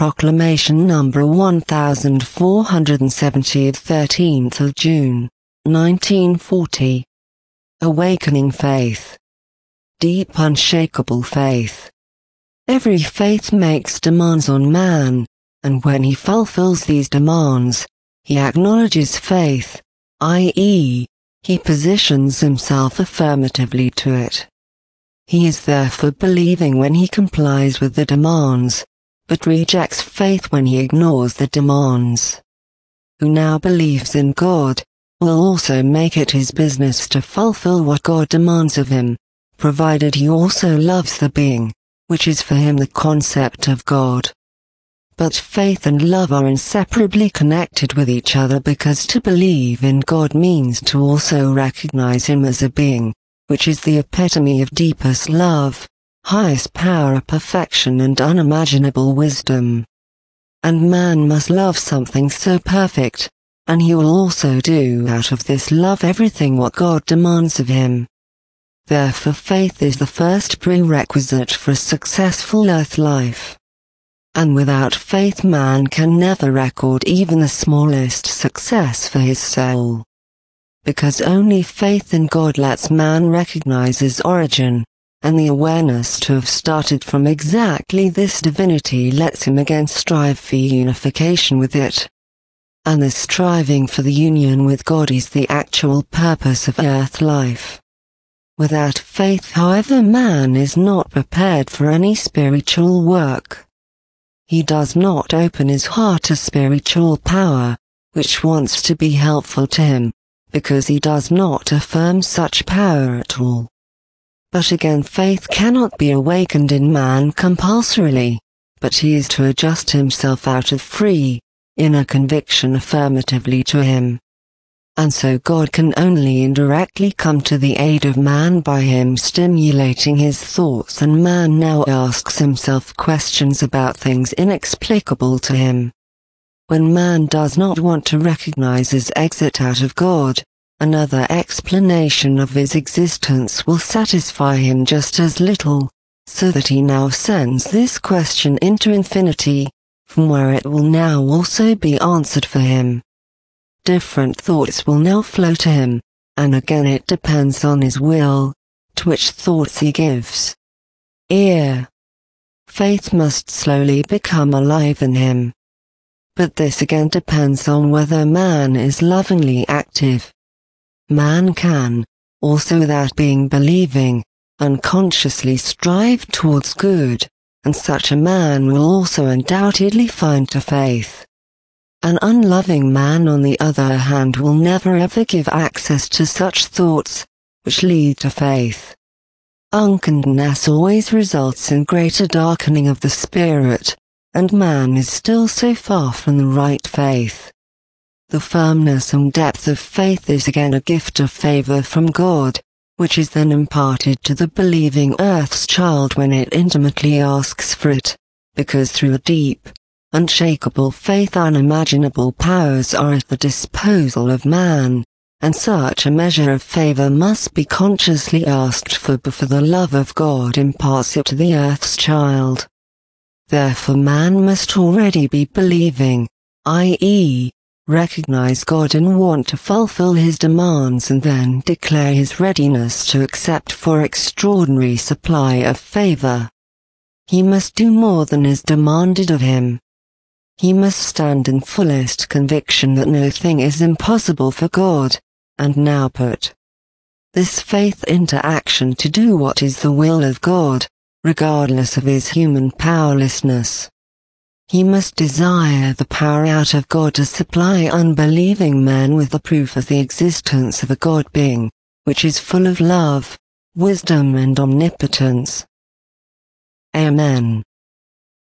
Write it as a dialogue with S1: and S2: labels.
S1: Proclamation number 1470 of 13th of June, 1940. Awakening faith. Deep unshakable faith. Every faith makes demands on man, and when he fulfills these demands, he acknowledges faith, i.e., he positions himself affirmatively to it. He is therefore believing when he complies with the demands, but rejects faith when he ignores the demands. Who now believes in God, will also make it his business to fulfill what God demands of him, provided he also loves the being, which is for him the concept of God. But faith and love are inseparably connected with each other because to believe in God means to also recognize him as a being, which is the epitome of deepest love, highest power, perfection and unimaginable wisdom. And man must love something so perfect, and he will also do out of this love everything what God demands of him. Therefore faith is the first prerequisite for a successful earth life. And without faith man can never record even the smallest success for his soul. Because only faith in God lets man recognize his origin, and the awareness to have started from exactly this divinity lets him again strive for unification with it. And the striving for the union with God is the actual purpose of earth life. Without faith, however, man is not prepared for any spiritual work. He does not open his heart to spiritual power, which wants to be helpful to him, because he does not affirm such power at all. But again, faith cannot be awakened in man compulsorily, but he is to adjust himself out of free, inner conviction affirmatively to him. And so God can only indirectly come to the aid of man by him stimulating his thoughts, and man now asks himself questions about things inexplicable to him. When man does not want to recognize his exit out of God, another explanation of his existence will satisfy him just as little, so that he now sends this question into infinity, from where it will now also be answered for him. Different thoughts will now flow to him, and again it depends on his will, to which thoughts he gives ear. Faith must slowly become alive in him. But this again depends on whether man is lovingly active. Man can, also without being believing, unconsciously strive towards good, and such a man will also undoubtedly find to faith. An unloving man, on the other hand, will never ever give access to such thoughts, which lead to faith. Unkindness always results in greater darkening of the spirit, and man is still so far from the right faith. The firmness and depth of faith is again a gift of favor from God, which is then imparted to the believing earth's child when it intimately asks for it, because through a deep, unshakable faith unimaginable powers are at the disposal of man, and such a measure of favor must be consciously asked for before the love of God imparts it to the earth's child. Therefore man must already be believing, i.e., recognize God and want to fulfill his demands, and then declare his readiness to accept for extraordinary supply of favor. He must do more than is demanded of him. He must stand in fullest conviction that no thing is impossible for God, and now put this faith into action to do what is the will of God, regardless of his human powerlessness. He must desire the power out of God to supply unbelieving men with the proof of the existence of a God being, which is full of love, wisdom and omnipotence. Amen.